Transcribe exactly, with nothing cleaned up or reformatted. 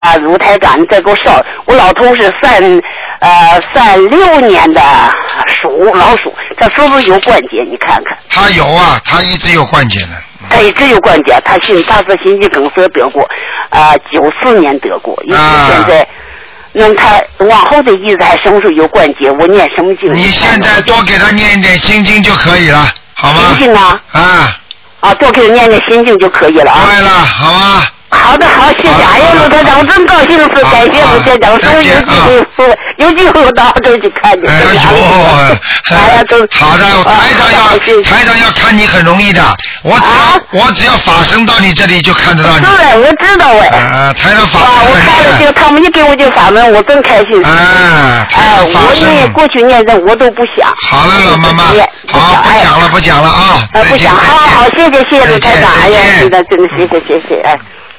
啊，乳胎杆再给我烧。我老头是三呃三六年的鼠老鼠，他是不是有关节？你看看。 他有啊，他一直有关节的。 他一直有关节，他心他是心肌梗塞得过，啊、呃，九四年得过，一直现在。啊那么他往后的日子还什么时候有关节？我念什么经？ 你现在多给他念一点心经就可以了，好吗？ 心经啊。 啊。 啊，多给他念念心经就可以了啊。 对了，好吗？ 好的，好，谢谢。哎呀，陆台长，我真高兴是，感谢陆台长，终于有机会，有机会我到澳洲去看见。 哎呦， 哎呀，都好的，台长要台长要看你很容易的，我只要我只要法身到你这里就看得到你。 是，我知道哎。 啊，台长法身。 啊，我看了这个，他们一给我这个法门，我真开心。 啊， 哎，我念过去念的我都不想。 好了，老妈妈，好，不讲了，不讲了啊。 啊，不讲，好好，谢谢谢谢陆台长，哎呀，真的真的谢谢谢谢，哎。